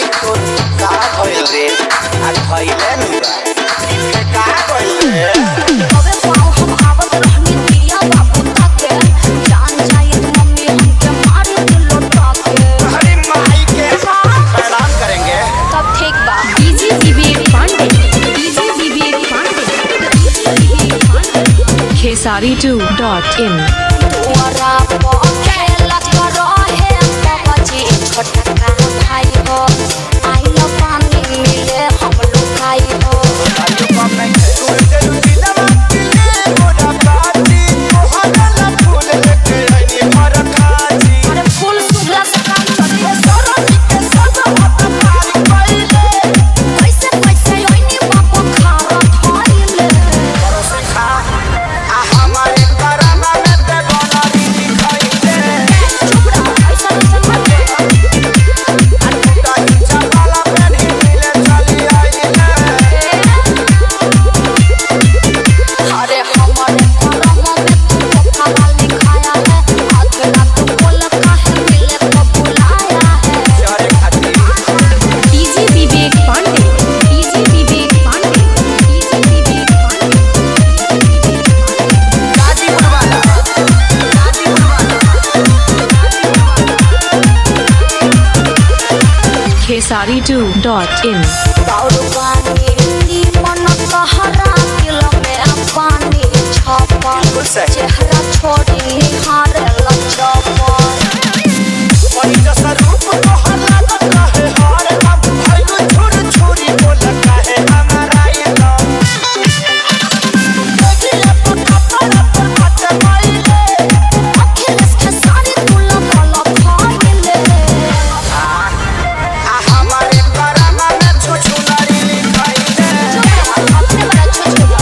तो का भइल रे आ भइले नुरा इनके का भइल रे अबे पाऊ हम आवत रहनी दिया बाबू ताके जान जाए मम्मी हमके मारे लोटा के अरे माई के प्रणाम करेंगे तब ठीक बा डीजे विवेक पांडे Kesari2.in दुआरा पर खेलत रहे बाबाजी छोटा का भाई हो आई लो पानी मिले हम लोग खाई हो आलू कम नहीं तू दे दिलवा दिले मोरा बाती तोहरा फूल लेके आईनी भर खाजी अरे फूल सुगला से काम चले सोरो के सब हाथ पार कइले कैसे कैसे ओइनी बाबू खारत होइले परोसे खा आ हमारे करमा में ते बनरी लिखइले चुप रह ऐसा ऐसा मत कर अटूटा हिचा वाला पेनी मिले चली आईले अरे हमारे करम में तू खावा लिखाया है हाथ ना तू बोल काहे मिले तो बुलाया है चरे खातिर DJ Vivek Pandey गाजीपुर वाला Kesari2.in बाउरू पानी नी मन कहरा किलो में पानी छापा बिल्कुल सही। चेहरा छोड़ी हारे लचपा परी जैसा रूप तोहर लागत रहे हर दम भइलु छुर छुरी बोलत रहे हमारा ये दम देखिए तो कपड़ा पर फट गइले अखिलेश के सारी तुला वाला फाइले आ हमारे करमा में छुछु नारी लिखइले अपने बड़ा छोटा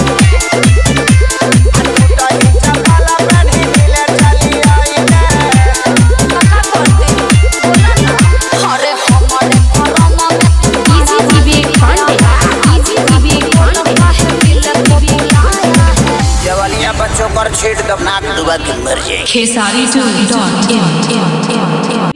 अटूटा हिचा वाला पेनी मिले चली आईले का करते बोला ना अरे हमारे करम में DJ Vivek Pandey काहे मिले तो बुलाया है जवालिया बच्चों पर छीट दम नाक डुबा के मर जाए Kesari2.in